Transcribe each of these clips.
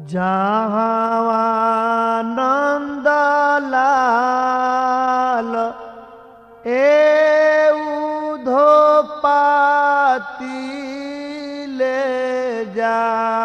जहावानंदलाल एउधोपाती ले जा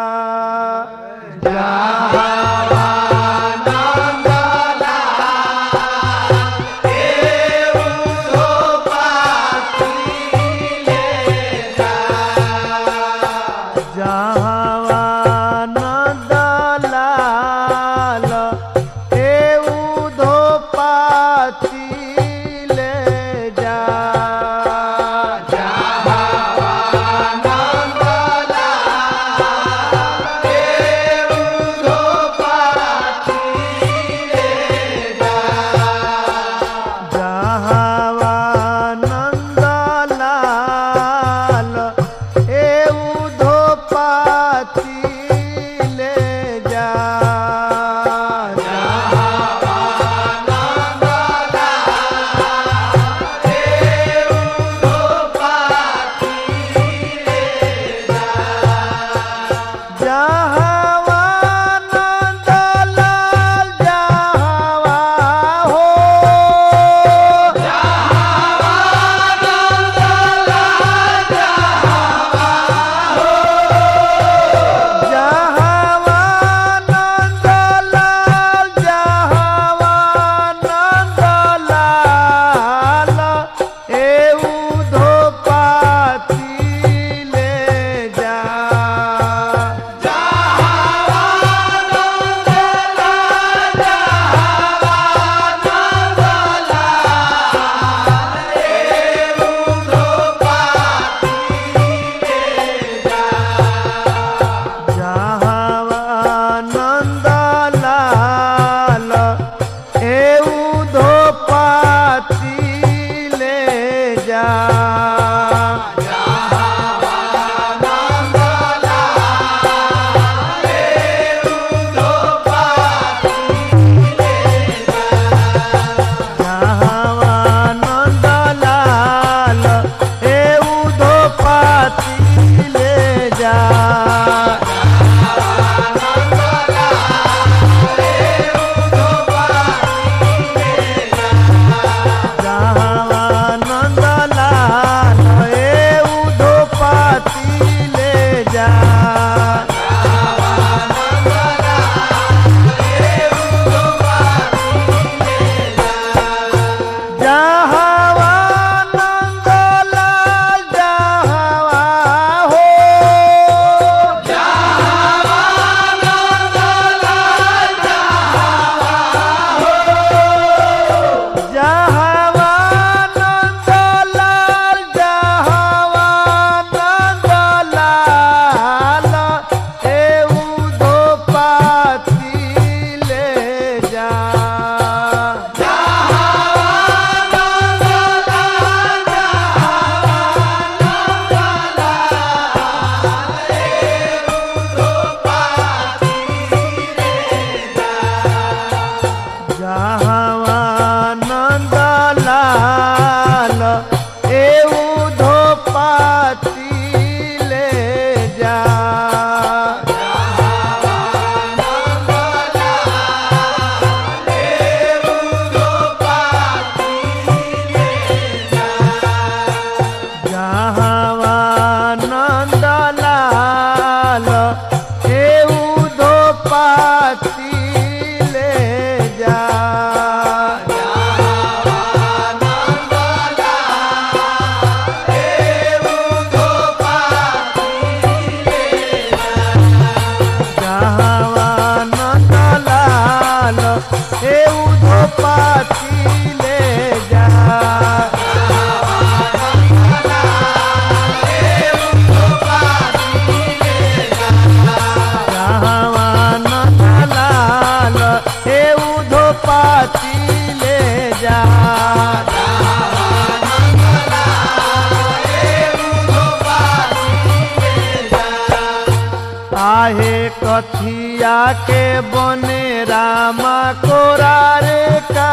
आहे कथिया के बने रामा कोरा रे का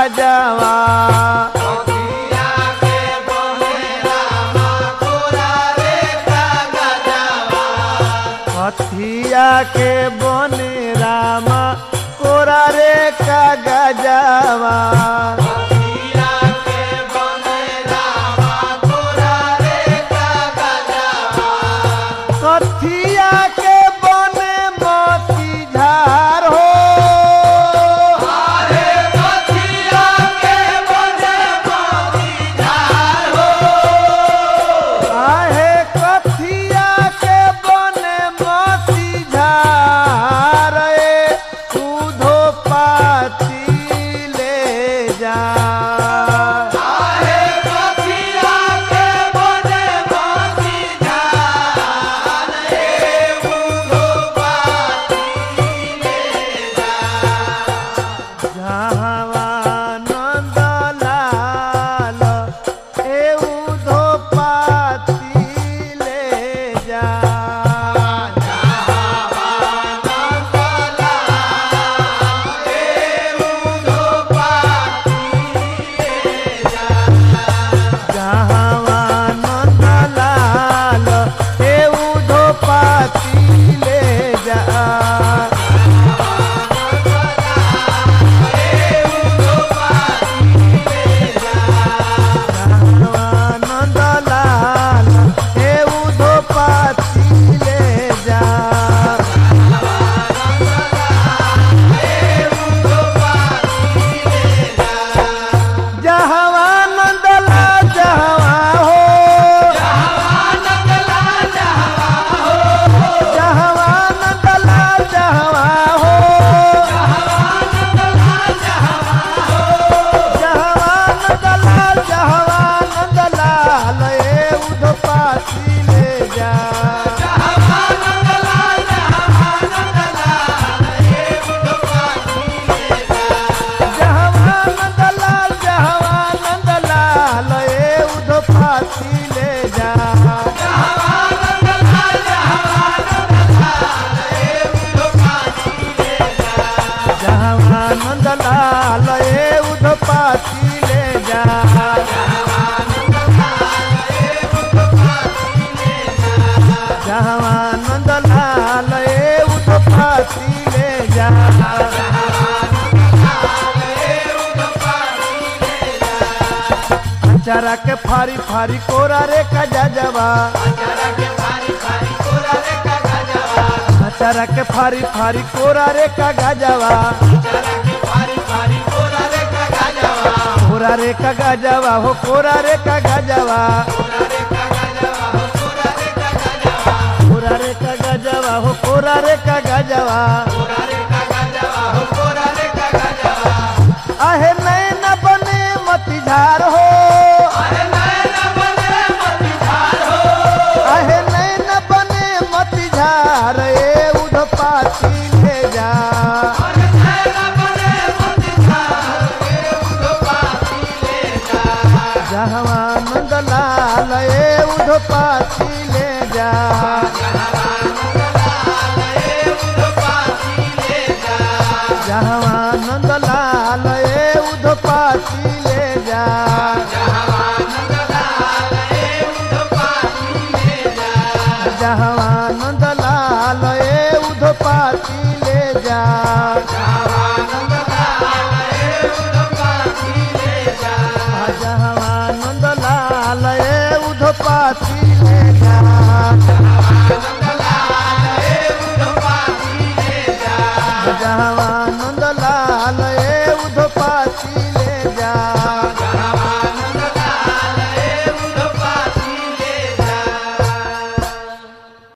गजवा कथिया के बने गजवा कथिया के बने मोती झार हो आहे कथिया के बने मोती झार उधो पाती ले जा नंदलाल उध पाती ले जा जहाँ नंदलाल उध पाती ले जा अचारा के फारी फारी कोरा रे का जवा अचारा के फारी फारी कोरा रे का गजवा कोरा रे का गजवा हो कोरा रे का गजवा कोरा रे का गजवा हो कोरा रे का गजवा आहे नैन बने मती झार हो आहे नैन बने मती झार उध पाती ले जा जहवा नंदलाल उध पाती ले जा जहवा नंदलाल उध पाती ले जा जहवा नंदलाल उध पाती ले जा जहवा नंदलाल उध पाती ले जा जहवा नंद